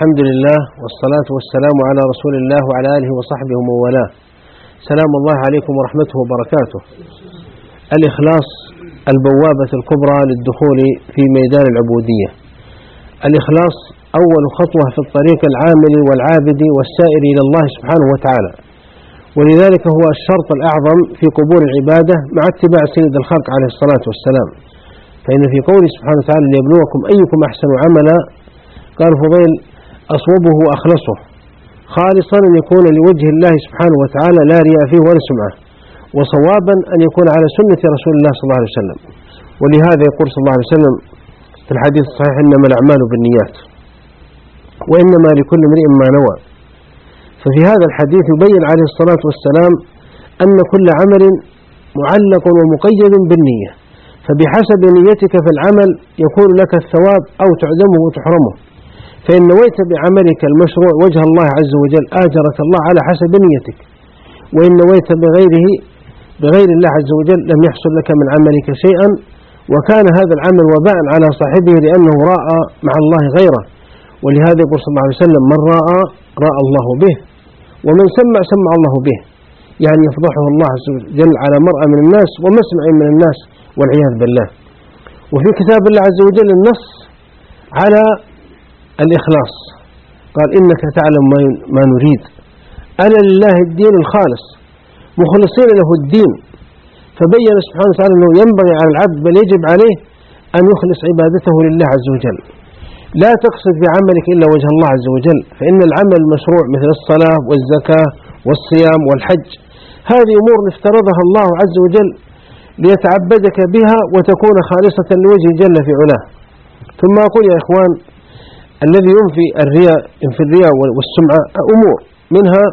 الحمد لله والصلاة والسلام على رسول الله وعلى آله وصحبه ومن والاه. سلام الله عليكم ورحمته وبركاته. الإخلاص البوابة الكبرى للدخول في ميدان العبودية. الإخلاص أول خطوة في الطريق العامل والعابد والسائر إلى الله سبحانه وتعالى، ولذلك هو الشرط الأعظم في قبول العبادة مع اتباع سيد الخلق عليه الصلاة والسلام. فإن في قوله سبحانه وتعالى ليبلوكم أيكم أحسن عملا، قال فضيل أصوبه وأخلصه، خالصا أن يكون لوجه الله سبحانه وتعالى لا رياء فيه ولا سمعة، وصوابا أن يكون على سنة رسول الله صلى الله عليه وسلم. ولهذا يقول صلى الله عليه وسلم في الحديث الصحيح إنما الأعمال بالنيات وإنما لكل امرئ ما نوى. ففي هذا الحديث يبين عليه الصلاة والسلام أن كل عمل معلق ومقيد بالنية، فبحسب نيتك في العمل يكون لك الثواب أو تعدمه وتحرمه. فإن نويت بعملك المشروع وجه الله عز وجل آجرك الله على حسب نيتك، وإن نويت بغير الله عز وجل لم يحصل لك من عملك شيئا، وكان هذا العمل وباء على صاحبه لأنه رأى مع الله غيره. ولهذا يقول صلى الله عليه وسلم من رأى الله به، ومن سمع الله به، يعني يفضحه الله عز وجل على مرأى من الناس ومسمع من الناس والعياذ بالله. وفي كتاب الله عز وجل النص على الإخلاص، قال إنك تعلم ما نريد، ألا لله الدين الخالص مخلصين له الدين. فبين سبحانه وتعالى أنه ينبغي على العبد بل يجب عليه أن يخلص عبادته لله عز وجل، لا تقصد بعملك إلا وجه الله عز وجل. فإن العمل المشروع مثل الصلاة والزكاة والصيام والحج هذه أمور افترضها الله عز وجل ليتعبدك بها وتكون خالصة لوجه جل في علاه. ثم أقول يا إخوان، الذي ينفي الرياء والسمعة أمور، منها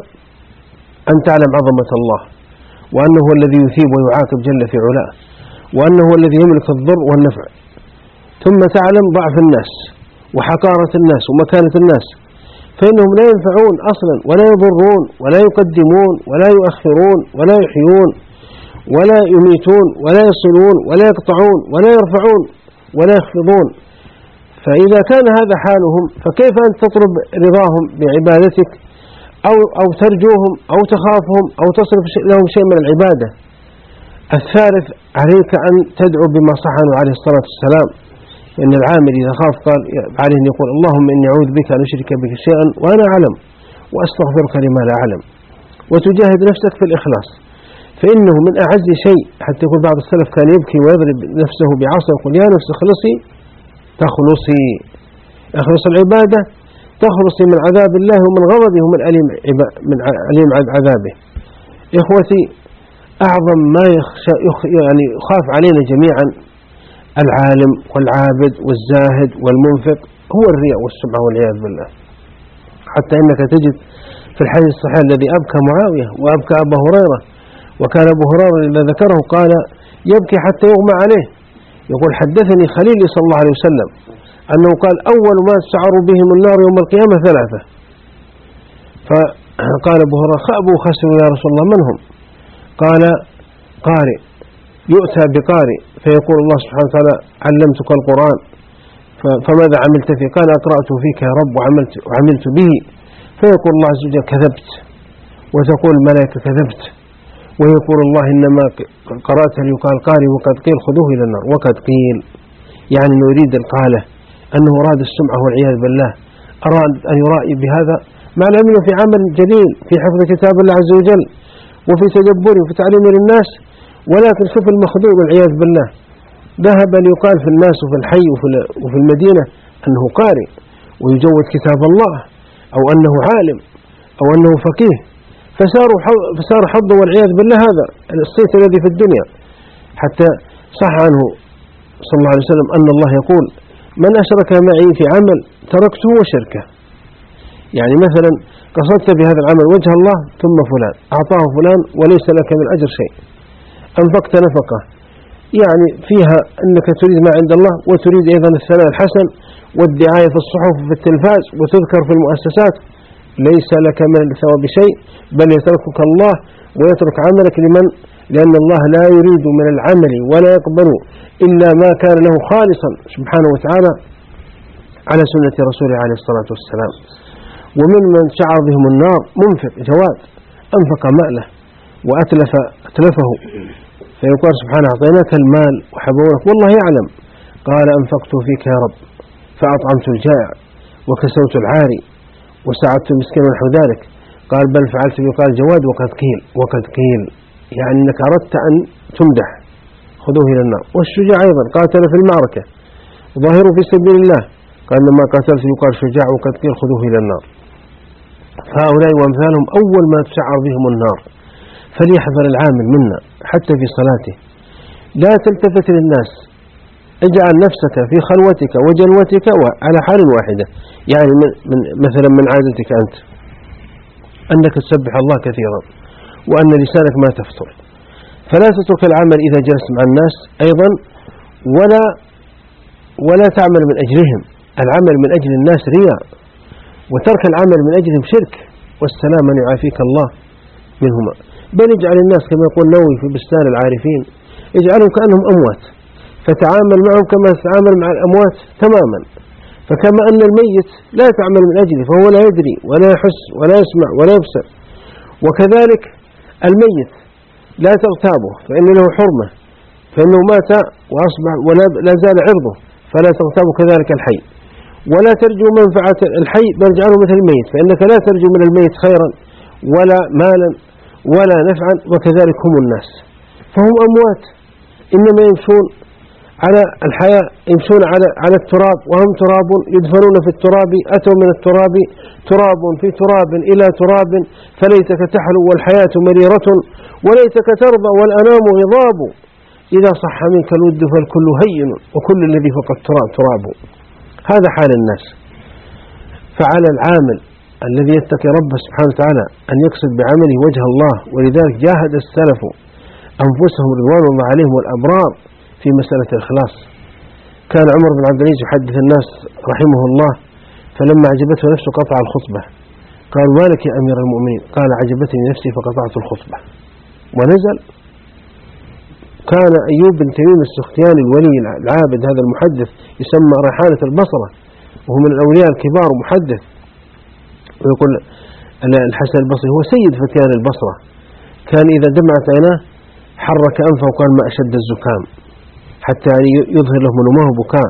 أن تعلم عظمة الله، وأنه هو الذي يثيب ويعاقب جل في علاه، وأنه هو الذي يملك الضر والنفع. ثم تعلم ضعف الناس وحقارة الناس ومكانة الناس، فإنهم لا ينفعون أصلا ولا يضرون ولا يقدمون ولا يؤخرون ولا يحيون ولا يميتون ولا يصلون ولا يقطعون ولا يرفعون ولا يخفضون. فإذا كان هذا حالهم فكيف أن تطلب رضاهم بعبادتك أو ترجوهم أو تخافهم أو تصرف لهم شيء من العبادة؟ الثالث عليك أن تدعو بما صح عنه عليه الصلاة والسلام، إن العامل إذا خاف قال عليه أن يقول اللهم إني أعوذ بك أن أشرك بك شيئا وأنا أعلم وأستغفرك لما لا أعلم. وتجاهد نفسك في الإخلاص، فإنه من أعز شيء. حتى يقول بعض السلف كان يبكي ويضرب نفسه بعصا يقول يا نفس اخلصي تخلصي، اخلص العبادة تخلصي من عذاب الله ومن غضبه ومن أليم عذابه. إخوتي، أعظم ما يخاف علينا جميعا العالم والعابد والزاهد والمنفق هو الرياء والسمعة والعياذ بالله. حتى إنك تجد في الحديث الصحيح الذي أبكى معاوية وأبكى أبا هريرة، وكان أبو هريرة إذا ذكره قال يبكي حتى يغمى عليه. يقول حدثني خليلي صلى الله عليه وسلم أنه قال أول ما تسعر بهم النار يوم القيامة ثلاثة. فقال أبو هريرة خابوا خسروا يا رسول الله من هم؟ قال قارئ يؤتى بقارئ فيقول الله سبحانه وتعالى علمتك القرآن فماذا عملت فيه؟ قال أقرأته فيك يا رب وعملت به. فيقول الله عز وجل كذبت، وتقول الملائكة كذبت، ويقول الله إنما قرأت ليقال قارئ وقد قيل خذوه إلى النار وقد قيل، يعني أنه يريد القالة، أنه أراد السمعة والعياذ بالله، أراد أن يرائي بهذا مع العلم في عمل جليل في حفظ كتاب الله عز وجل وفي تدبره وفي تعليمه للناس. ولكن شوف المخدوع والعياذ بالله، ذهب ليقال في الناس وفي الحي وفي المدينة أنه قارئ ويجود كتاب الله أو أنه عالم أو أنه فقيه، فصار حظه والعياذ بالله هذا الصيت الذي في الدنيا. حتى صح عنه صلى الله عليه وسلم أن الله يقول من أشرك معي في عمل تركته وشركه. يعني مثلا قصدت بهذا العمل وجه الله ثم فلان أعطاه فلان وليس لك من أجر شيء، أنفقت نفقة يعني فيها أنك تريد ما عند الله وتريد أيضا الثناء الحسن والدعاية في الصحف وفي التلفاز وتذكر في المؤسسات، ليس لك من الثواب شيء، بل يتركك الله ويترك عملك لأن الله لا يريد من العمل ولا يقبل إلا ما كان له خالصا سبحانه وتعالى. على سنة رسوله عليه الصلاة والسلام. ومن شعر بهم النار منفق جواد أنفق ماله وأتلفه، فيقول سبحانه أعطيناك المال وحبونك والله يعلم، قال أنفقت فيك يا رب فأطعمت الجائع وكسوت العاري وساعدت المسكين ونحو ذلك. قال بل فعلت به. قال جواد وقد قيل يعني أنك أردت أن تمدح، خذوه إلى النار. والشجاع أيضا قاتل في المعركة ظاهر في سبيل الله، قال لما قاتلت يقال شجاع وقد قيل خذوه إلى النار. فهؤلاء وأمثالهم أول ما تشعر بهم النار. فليحذر العامل منا حتى في صلاته، لا تلتفت للناس، اجعل نفسك في خلوتك وجلوتك على حال واحدة. يعني مثلا من عادتك أنت أنك تسبح الله كثيرا وأن لسانك ما تفتر، فلا تترك العمل إذا جلست مع الناس أيضا ولا تعمل من أجلهم. العمل من أجل الناس رياء، وترك العمل من أجلهم شرك، والسلام من يعافيك الله منهما. بل اجعل الناس كما يقول نووي في بستان العارفين اجعلهم كأنهم أموات، فتعامل معهم كما تتعامل مع الأموات تماما. فكما أن الميت لا تعمل من أجله فهو لا يدري ولا يحس ولا يسمع ولا يبصر، وكذلك الميت لا تغتابه فإن له حرمة، فإنه مات وأصبح ولا زال عرضه، فلا تغتاب كذلك الحي. ولا ترجو منفعة الحي بل اجعله مثل الميت، فإنك لا ترجو من الميت خيرا ولا مالا ولا نفعا، وكذلك هم الناس فهم أموات إنما يمشون على الحياة، يمشون على التراب وهم تراب يدفنون في التراب، أتوا من التراب تراب في تراب إلى تراب، فليتك تحلو والحياة مريرة وليتك ترضى والأنام غضاب، إذا صح منك الود فالكل هين وكل الذي فوق التراب تراب. هذا حال الناس. فعلى العامل الذي يتقي ربه سبحانه وتعالى أن يقصد بعمله وجه الله، ولذلك جاهد السلف أنفسهم رضوان الله عليهم والأبرار في مسألة الإخلاص. كان عمر بن عبد العزيز يحدث الناس رحمه الله، فلما عجبته نفسه قطع الخطبة. قال ما لك يا أمير المؤمنين؟ قال عجبتني نفسي فقطعت الخطبة. ونزل. كان أيوب بن تميم السختياني الولي العابد هذا المحدث يسمى ريحانة البصرة، وهو من الأولياء الكبار محدث، ويقول الحسن البصري هو سيد فتيان البصرة. كان إذا دمعت عيناه حرك أنفه وقال ما أشد الزكام، حتى يظهر له منومه بكاء.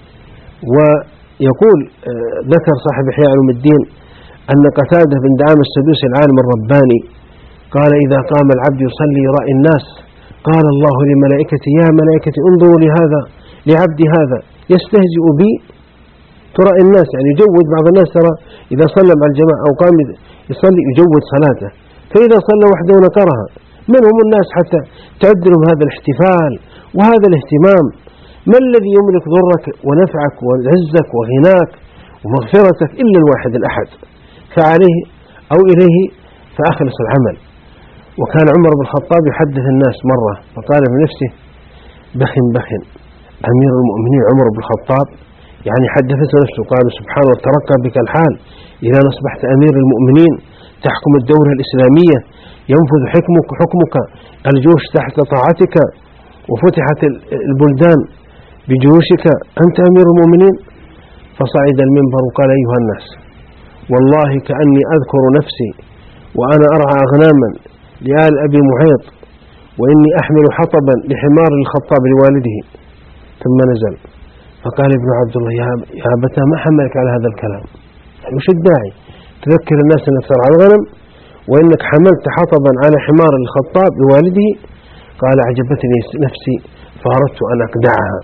ويقول ذكر صاحب إحياء علوم الدين أن قتادة بن دعامة السدوسي العالم الرباني قال إذا قام العبد يصلي يرائي الناس قال الله لملائكتي يا ملائكتي انظروا لهذا لعبدي هذا يستهزئ بي. ترى الناس يعني يجود، بعض الناس ترى إذا صلى مع الجماعة أو قام يصلي يجود صلاته، فإذا صلى وحده نكرها. منهم الناس حتى تعد لهم هذا الاحتفال وهذا الاهتمام. ما الذي يملك ضرك ونفعك وعزك وغناك ومغفرتك إلا الواحد الأحد، فعليه أو إليه فأخلص العمل. وكان عمر بن الخطاب يحدث الناس مرة فقال بنفسه بخ أمير المؤمنين عمر بن الخطاب، يعني حدثته نفسه. قال سبحانه ترقى بك الحال إذا أصبحت أمير المؤمنين تحكم الدولة الإسلامية، ينفذ حكمك الجيوش تحت طاعتك، وفتحت البلدان بجيوشك، أنت أمير المؤمنين. فصعد المنبر وقال أيها الناس والله كأني أذكر نفسي وأنا أرعى أغناما لآل أبي معيط، وإني أحمل حطبا لحمار الخطاب لوالده. ثم نزل فقال ابن عبد الله يا أبتا ما حملك على هذا الكلام؟ وش الداعي تذكر الناس أنك ترعى الغنم وإنك حملت حطبا على حمار الخطاب لوالده؟ قال أعجبتني نفسي فأردت أن أقدعها.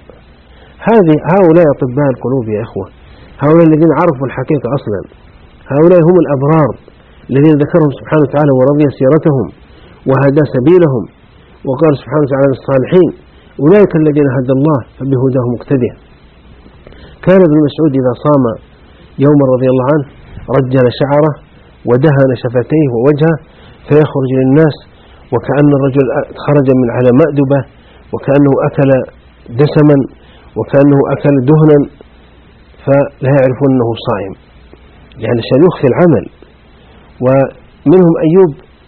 هؤلاء أطباء القلوب يا إخوة، هؤلاء الذين عرفوا الحقيقة أصلا، هؤلاء هم الأبرار الذين ذكرهم سبحانه وتعالى ورضي سيرتهم وهدى سبيلهم. وقال سبحانه وتعالى الصالحين أولئك الذين هدى الله فبهداه مقتدى. كان ابن مسعود إذا صام يوما رضي الله عنه رجل شعره ودهن شفتيه ووجهه فيخرج للناس وكأن الرجل خرج من على مأدبة، وكأنه أكل دسما وكأنه أكل دهنا، فلا يعرفون أنه صائم، يعني عشان يخفي العمل. ومنهم أيوب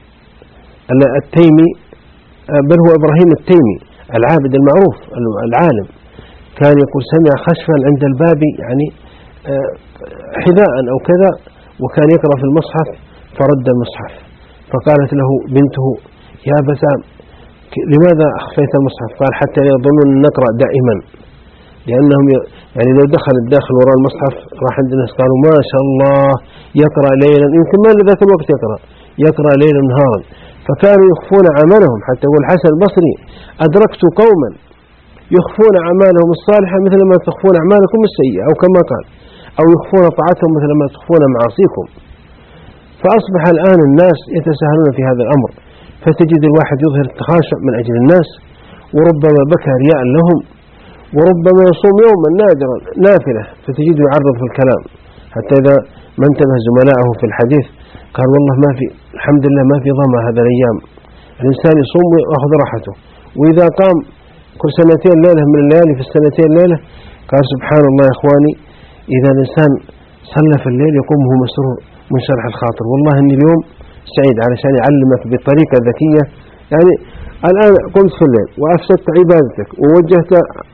التيمي، بل هو إبراهيم التيمي العابد المعروف العالم، كان يقول سمع خشفا عند الباب، يعني حذاء أو كذا، وكان يقرأ في المصحف فرد المصحف، فقالت له بنته: يا بسام لماذا أخفيت المصحف؟ قال: حتى لا يظنون أن نقرأ دائما، لأنهم يعني لو دخل الداخل وراء المصحف راح عند الناس قالوا: ما شاء الله يقرأ ليلا، يمكن ما لذاك الوقت يقرأ ليلا نهارا، فكانوا يخفون عملهم. حتى يقول الحسن البصري: أدركت قوما يخفون أعمالهم الصالحة مثل ما تخفون أعمالكم السيئة، أو كما قال: أو يخفون طاعتهم مثل ما تخفون معاصيكم. فأصبح الآن الناس يتساهلون في هذا الأمر، فتجد الواحد يظهر التخاشع من أجل الناس، وربما بكى رياء لهم، وربما يصوم يوما نادرا نافلة فتجد يعرض في الكلام، حتى إذا ما انتبه زملائه في الحديث قال: والله ما في، الحمد لله ما في ظما هذا الأيام، الإنسان يصوم ويأخذ راحته، وإذا قام كل 2 ليلة من الليالي في 2 ليلة قال: سبحان الله يا إخواني، إذا الإنسان صلى في الليل يقوم وهو مسرور منشرح الخاطر، والله إني اليوم سعيد، علشان يعلمك بطريقة ذكية. يعني الآن قمت في الليل وأفسدت عبادتك ووجهت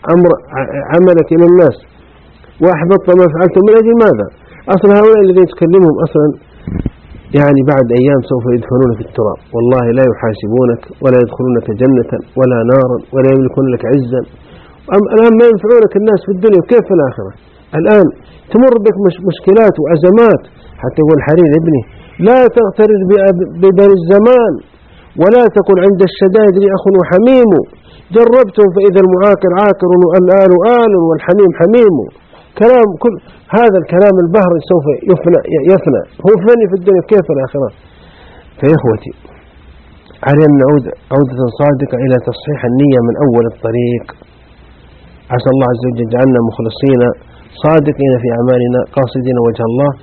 عملك إلى الناس وأحبطت ما فعلته، من أجل ماذا؟ أصلا هؤلاء الذين تكلمهم أصلا يعني بعد أيام سوف يدفنون في التراب، والله لا يحاسبونك ولا يدخلونك جنة ولا نارا ولا يملكون لك عزا. الآن ما ينفعونك الناس في الدنيا، وكيف في الآخرة؟ الآن تمر بك مشكلات وأزمات. حتى يقول حرير ابني: لا تغترر ببني الزمان، ولا تكن عند الشدائد لي أخ وحميم، جربتم فإذا المعاكر عاكر والآل آل والحميم حميم. كلام كل هذا الكلام البهر سوف يفنى، هو فني في الدنيا، كيف الآخرة؟ فيا إخوتي، علينا أن نعود عودة صادقة إلى تصحيح النية من أول الطريق. عسى الله عز وجل جعلنا مخلصين صادقين في أعمالنا قاصدين وجه الله.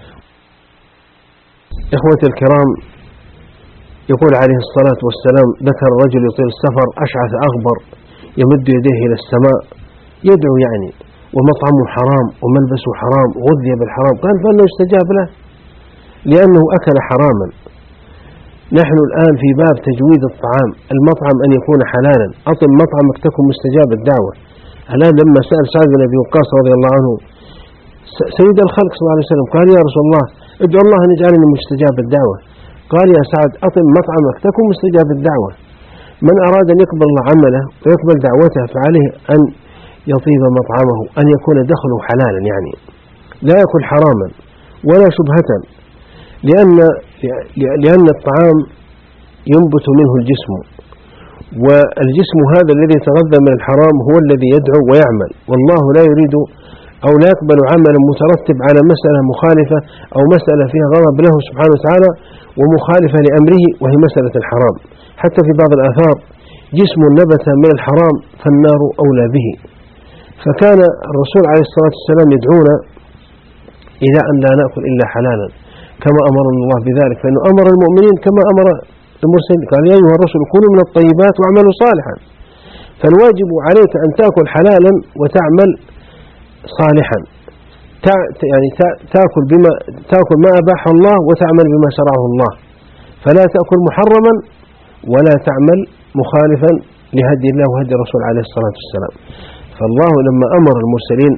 إخوتي الكرام، يقول عليه الصلاة والسلام: ذكر رجل يطيل السفر أشعث أغبر يمد يديه إلى السماء يدعو، يعني ومطعمه حرام وملبسه حرام وغذي بالحرام، قال: فأنه يستجاب له لأنه أكل حراما. نحن الآن في باب تجويد الطعام، المطعم أن يكون حلالا، أطم مطعمك تكن مستجاب الدعوة. الآن لما سأل سعد بن أبي وقاص رضي الله عنه سيد الخلق صلى الله عليه وسلم قال: يا رسول الله ادعو الله أن يجعلني مستجاب الدعوة. قال: يا سعد أطم مطعمك تكن مستجاب الدعوة. من أراد أن يقبل الله عمله ويقبل دعوته فعليه أن يطيب مطعمه، أن يكون دخله حلالا، يعني لا يكون حراما ولا شبهة، لأن الطعام ينبت منه الجسم، والجسم هذا الذي يتغذى من الحرام هو الذي يدعو ويعمل، والله لا يريد أو لا يقبل عملا مترتب على مسألة مخالفة أو مسألة فيها غضب له سبحانه وتعالى ومخالفة لأمره، وهي مسألة الحرام. حتى في بعض الآثار: جسم نبت من الحرام فالنار أولى به. فكان الرسول عليه الصلاة والسلام يدعونا إلى أن لا نأكل إلا حلالا كما أمرنا الله بذلك، فإنه أمر المؤمنين كما أمر المرسلين، قال: يا أيها الرسل كلوا من الطيبات واعملوا صالحا. فالواجب عليك أن تأكل حلالا وتعمل صالحا، يعني تأكل ما أباح الله وتعمل بما شرعه الله، فلا تأكل محرما ولا تعمل مخالفا لهدي الله وهدي الرسول عليه الصلاة والسلام. فالله لما أمر المرسلين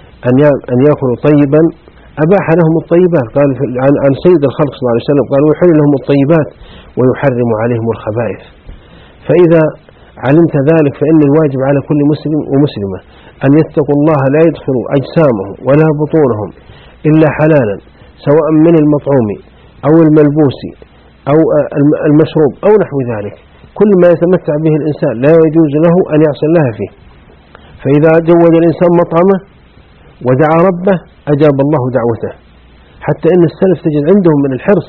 أن يأكلوا طيبا أباح لهم الطيبات، قال عن سيد الخلق صلى الله عليه وسلم قال: ويحل لهم الطيبات ويحرم عليهم الخبائث. فإذا علمت ذلك فإن الواجب على كل مسلم ومسلمة أن يتقوا الله، لا يدخلوا أجسامهم ولا بطونهم إلا حلالا، سواء من المطعوم أو الملبوس أو المشروب أو نحو ذلك. كل ما يتمتع به الإنسان لا يجوز له أن يعصي الله فيه. فإذا جود الإنسان مطعمه ودعا ربه أجاب الله دعوته. حتى إن السلف تجد عندهم من الحرص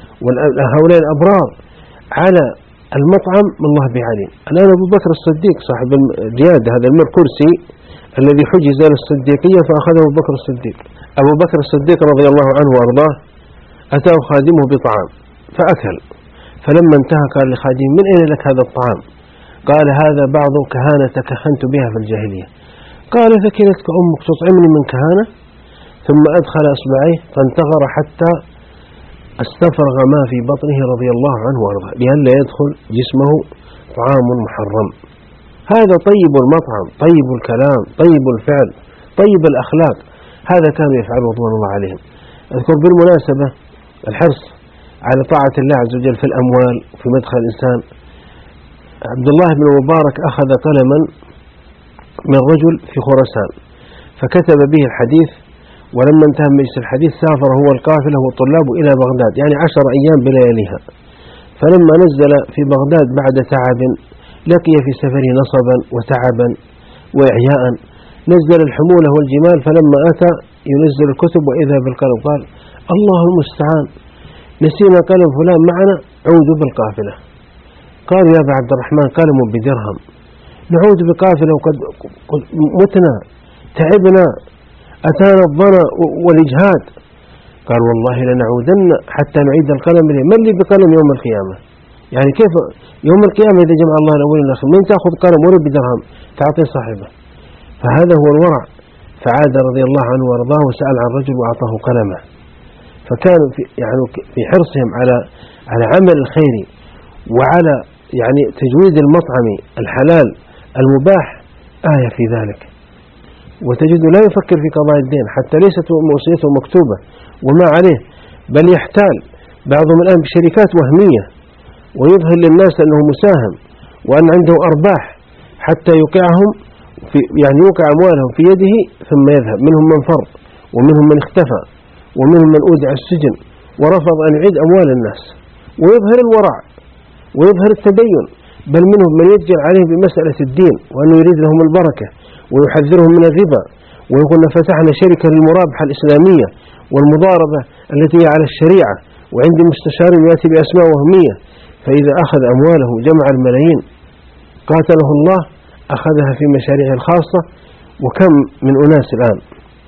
وهؤلاء الأبرار على المطعم من الله بعليم. الآن أبو بكر الصديق صاحب الريادة، هذا الكرسي الذي حجز للصديقية فأخذه أبو بكر الصديق. أبو بكر الصديق رضي الله عنه وأرضاه أتاه خادمه بطعام فأكل، فلما انتهى قال لخادمه: من أين لك هذا الطعام؟ قال: هذا بعض كهانة كهنت بها في الجاهلية. قال: ثكلتك أمك تطعمني من كهانة؟ ثم أدخل أصبعيه فانتغر حتى استفرغ ما في بطنه رضي الله عنه وارضاه، لئلا يدخل جسمه طعام محرم. هذا طيب المطعم، طيب الكلام، طيب الفعل، طيب الأخلاق. هذا كانوا يفعلون رضوان الله عليهم. أذكر بالمناسبة الحرص على طاعة الله عز وجل في الأموال في مدخل الإنسان. عبد الله بن مبارك أخذ قلما من رجل في خراسان فكتب به الحديث، ولما انتهى مجلس الحديث سافر هو القافلة والطلاب إلى بغداد، يعني 10 أيام بلياليها. فلما نزل في بغداد بعد تعب لقي في سفره نصبا وتعبا وإعياء، نزل الحمولة والجمال، فلما أتى ينزل الكتب وإذا بالقلم قال: الله المستعان، نسينا قلم فلان معنا، عودوا بالقافلة. قال: يا أبا عبد الرحمن قلم بدرهم، نعود بقافلة وقد متنا تعبنا أتانا الظنا والإجهاد. قال: والله لنعودن حتى نعيد القلم إليه. من لي بقلم يوم القيامة؟ يعني كيف يوم القيامة إذا جمع الله الأول والآخر من تأخذ قلم ولا بدرهم تعطي صاحبه؟ فهذا هو الورع. فعاد رضي الله عنه وارضاه وسأل عن رجل وأعطاه قلمه. فكانوا في حرصهم على عمل الخير وعلى يعني تجويد المطعم الحلال المباح آية في ذلك. وتجد لا يفكر في قضاء الدين، حتى ليست وصيته مكتوبة وما عليه، بل يحتال بعضهم الآن بشركات وهمية ويظهر للناس أنه مساهم وأن عنده أرباح حتى يوقعهم يعني يوقع أموالهم في يده ثم يذهب. منهم من فر ومنهم من اختفى ومنهم من أودع السجن ورفض أن يعيد أموال الناس، ويظهر الورع ويظهر التدين، بل منهم من يجعل عليه بمسألة الدين وأنه يريد لهم البركة ويحذرهم من الربا، ويقول: فتحنا شركة للمرابحة الإسلامية والمضاربة التي هي على الشريعة، وعندي مستشار يأتي بأسماء وهمية، فإذا أخذ أمواله جمع الملايين قاتله الله أخذها في مشاريعه الخاصة. وكم من أناس الآن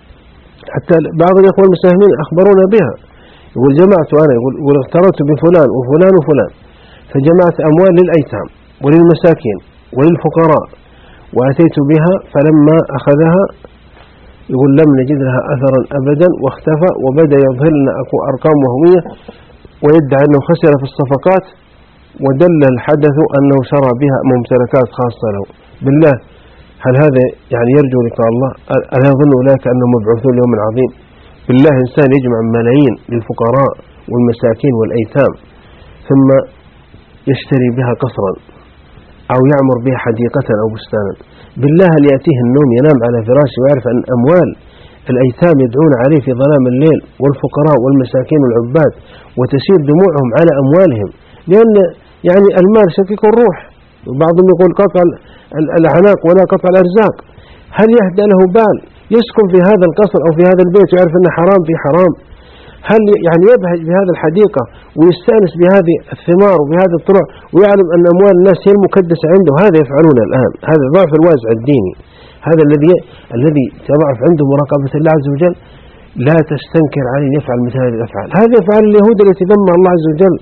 حتى بعض الإخوة المساهمين أخبرونا بها، يقول: جمعت أنا، يقول اغتررت بفلان وفلان وفلان فجمعت أموال للأيتام وللمساكين وللفقراء وأتيت بها، فلما أخذها يقول لم نجد لها أثرا أبدا واختفى، وبدأ يظهر لنا أرقام وهمية ويدعي أنه خسر في الصفقات، ودل الحدث أنه شرى بها ممتلكات خاصة له. بالله هل هذا يعني يرجو لقاء الله؟ ألا يظن أولئك أنهم مبعوثون ليوم عظيم؟ بالله إنسان يجمع ملايين للفقراء والمساكين والأيتام ثم يشتري بها قصرا أو يعمر بها حديقة أو بستانا، بالله هل يأتيه النوم ينام على فراشه ويعرف أن أموال الأيتام يدعون عليه في ظلام الليل والفقراء والمساكين والعباد وتسير دموعهم على أموالهم؟ لأن يعني المال شقيق الروح، وبعضهم يقول قطع الأعناق ولا قطع الأرزاق. هل يهدى له بال يسكن في هذا القصر أو في هذا البيت ويعرف أنه حرام في حرام؟ هل يعني يبهج بهذه الحديقة ويستأنس بهذه الثمار وبهذه الطلوع ويعلم أن أموال الناس هي المكدسة عنده؟ هذا يفعلون الآن. هذا ضعف الوازع الديني، هذا الذي تضعف عنده مراقبة الله عز وجل. لا تستنكر عليه يفعل مثل هذه الأفعال. هذا يفعل اليهود التي ذمها الله عز وجل.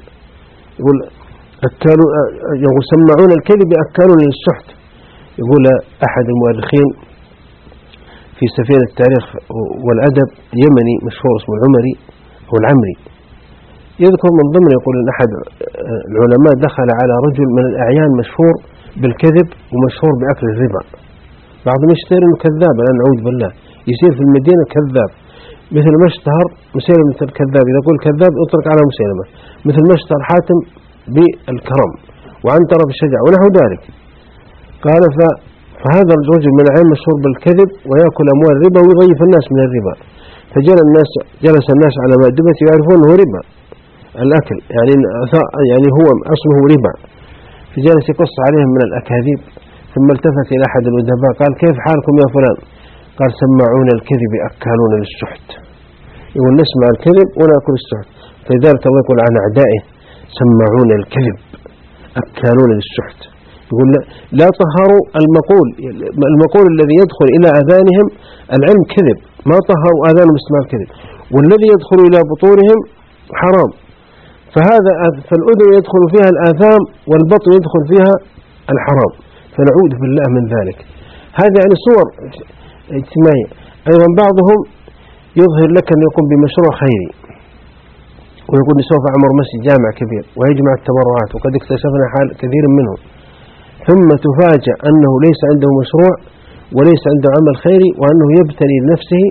يقول سمعون الكذب أكالون للسحت. يقول أحد المؤرخين في سفينة التاريخ والأدب يمني مشهور اسمه العمري أو العمري، يذكر من ضمن يقول أن أحد العلماء دخل على رجل من الأعيان مشهور بالكذب ومشهور بأكل الربا. بعضهم يشتري أنه كذاب، الآن نعوذ بالله، يصير في المدينة كذاب، مثل ما اشتهر مسيلمة الكذاب، إذا قول كذاب اطلق على مسيلمة، مثل ما اشتهر حاتم بالكرم وعنتر بالشجاع ونحو ذلك. قال فهذا الرجل من العين مشهور بالكذب ويأكل أموال الربا ويضيف الناس من الربا، فجلس الناس على مأدبته يعرفون أنه ربا الأكل، يعني هو أصله ربا، فجلس يقص عليهم من الأكاذيب. ثم التفت إلى أحد الأدباء قال: كيف حالكم يا فلان؟ قال: سمعون الكذب أكالون للسحت. يقول نسمع الكذب ونأكل السحت. فلذلك الله يقول عن أعدائه: سمعون الكذب أكالون للسحت. يقول لا طهروا المقول الذي يدخل إلى آذانهم العلم كذب، ما طهروا آذانهم اسمها الكذب، والذي يدخل إلى بطونهم حرام. فالأذن يدخل فيها الآثام والبطن يدخل فيها الحرام، فنعوذ بالله من ذلك. هذا يعني صور اجتماعية. أيضا بعضهم يظهر لك أن يقوم بمشروع خيري ويقول سوف أعمر مسجد جامع كبير ويجمع التبرعات، وقد اكتشفنا حال كثير منهم، ثم تفاجأ أنه ليس عنده مشروع وليس عنده عمل خيري، وأنه يبتلي لنفسه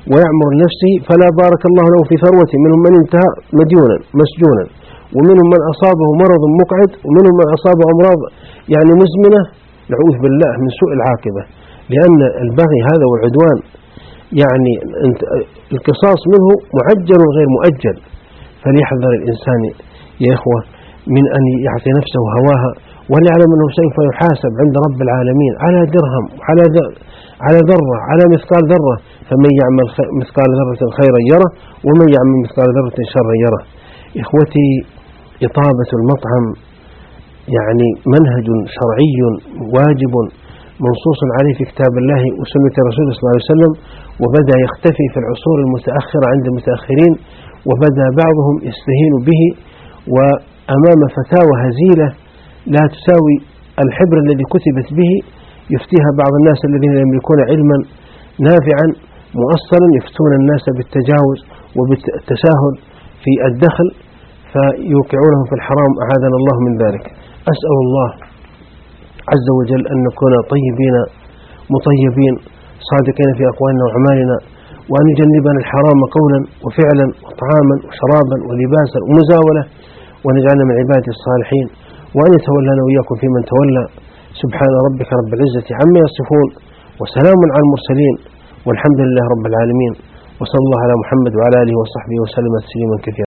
ويعمر لنفسه فلا بارك الله له في ثروته. منهم من انتهى مديونا مسجونا، ومنهم من أصابه مرض مقعد، ومنهم من أصابه أمراض يعني مزمنة، نعوذ بالله من سوء العاقبة. لأن البغي هذا والعدوان يعني القصاص منه معجل غير مؤجل. فليحذر الإنسان يا إخوة من أن يعطي نفسه هواها، وليعلم أنه سوف يحاسب عند رب العالمين على درهم، على ذرة، على مثقال ذرة. فمن يعمل مثقال ذرة خيرا يره، ومن يعمل مثقال ذرة شرا يره. إخوتي، إطابة المطعم يعني منهج شرعي واجب منصوص عليه في كتاب الله وسنة رسوله صلى الله عليه وسلم، وبدأ يختفي في العصور المتأخرة عند المتأخرين، وبدأ بعضهم يستهين به، وأمام فتاوى هزيلة لا تساوي الحبر الذي كتبت به يفتيها بعض الناس الذين يملكون علما نافعا مؤصلا، يفتون الناس بالتجاوز وبالتساهل في الدخل فيوقعونهم في الحرام، أعاذنا الله من ذلك. أسأل الله عز وجل أن نكون طيبين مطيبين صادقين في أقوالنا وأعمالنا، وأن يجنبنا الحرام قولا وفعلا وطعاما وشرابا ولباسا ومزاولة، ونجعلنا من عباده الصالحين، وأن يتولنا وإياكم في من تولى. سبحان ربك رب العزة عما يصفون، وسلام على المرسلين، والحمد لله رب العالمين، وصلى الله على محمد وعلى آله وصحبه وسلم تسليما كثيرا.